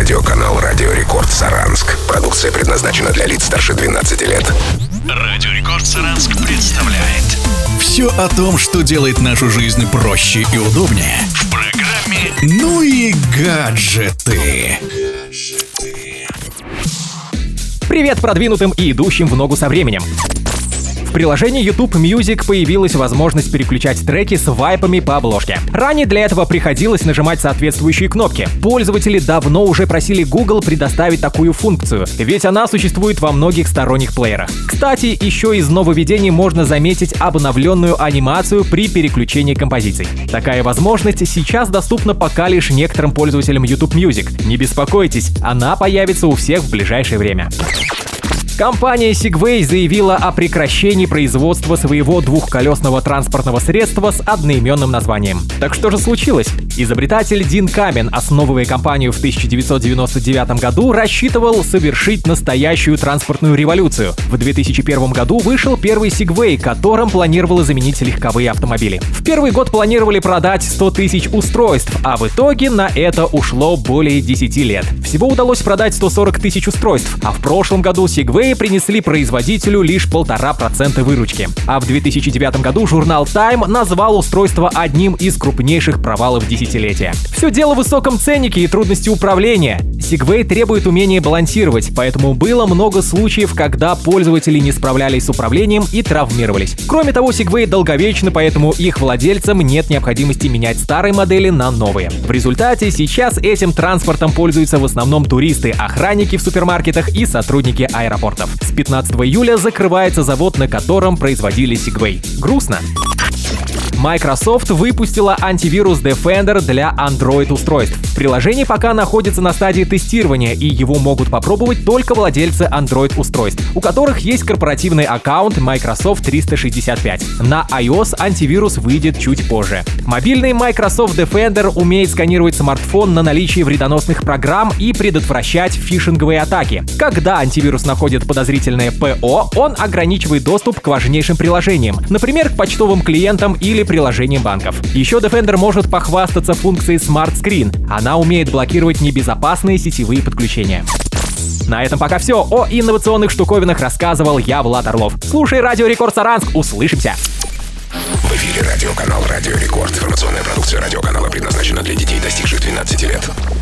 Телерадиоканал «Радио Рекорд» Саранск. Продукция предназначена для лиц старше 12 лет. «Радио Рекорд» Саранск представляет. Все о том, что делает нашу жизнь проще и удобнее. В программе «Ну и гаджеты». Привет продвинутым и идущим в ногу со временем. В приложении YouTube Music появилась возможность переключать треки с вайпами по обложке. Ранее для этого приходилось нажимать соответствующие кнопки. Пользователи давно уже просили Google предоставить такую функцию, ведь она существует во многих сторонних плеерах. Кстати, еще из нововведений можно заметить обновленную анимацию при переключении композиций. Такая возможность сейчас доступна пока лишь некоторым пользователям YouTube Music. Не беспокойтесь, она появится у всех в ближайшее время. Компания Segway заявила о прекращении производства своего двухколесного транспортного средства с одноименным названием. Так что же случилось? Изобретатель Дин Камен, основывая компанию в 1999 году, рассчитывал совершить настоящую транспортную революцию. В 2001 году вышел первый Segway, которым планировало заменить легковые автомобили. В первый год планировали продать 100 тысяч устройств, а в итоге на это ушло более 10 лет. Всего удалось продать 140 тысяч устройств, а в прошлом году Segway принесли производителю лишь 1,5% выручки. А в 2009 году журнал Time назвал устройство одним из крупнейших провалов десятилетия. Все дело в высоком ценнике и трудности управления. Segway требует умения балансировать, поэтому было много случаев, когда пользователи не справлялись с управлением и травмировались. Кроме того, Segway долговечны, поэтому их владельцам нет необходимости менять старые модели на новые. В результате сейчас этим транспортом пользуются в основном туристы, охранники в супермаркетах и сотрудники аэропортов. С 15 июля закрывается завод, на котором производили Segway. Грустно. Microsoft выпустила антивирус Defender для Android-устройств. Приложение пока находится на стадии тестирования, и его могут попробовать только владельцы Android-устройств, у которых есть корпоративный аккаунт Microsoft 365. На iOS антивирус выйдет чуть позже. Мобильный Microsoft Defender умеет сканировать смартфон на наличие вредоносных программ и предотвращать фишинговые атаки. Когда антивирус находит подозрительное ПО, он ограничивает доступ к важнейшим приложениям, например, к почтовым клиентам или приложениям банков. Еще Defender может похвастаться функцией Smart Screen. Она умеет блокировать небезопасные сетевые подключения. На этом пока все. О инновационных штуковинах рассказывал я, Влад Орлов. Слушай Радио Рекорд Саранск. Услышимся! В эфире радиоканал «Радио Рекорд». Информационная продукция радиоканала предназначена для детей, достигших 12 лет.